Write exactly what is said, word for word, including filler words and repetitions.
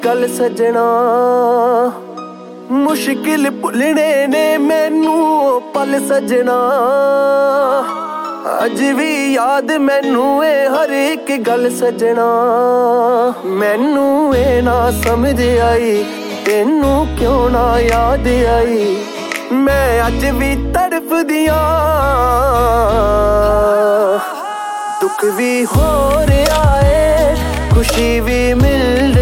गल सजना मुश्किल भुलने ने मैनू पल सजना अज भी याद मैनू ए हर एक गल सजना मैनू ए ना समझ आई तेनू क्यों ना याद आई मैं अज भी तड़फ दिया दुख भी हो रहा है खुशी भी मिल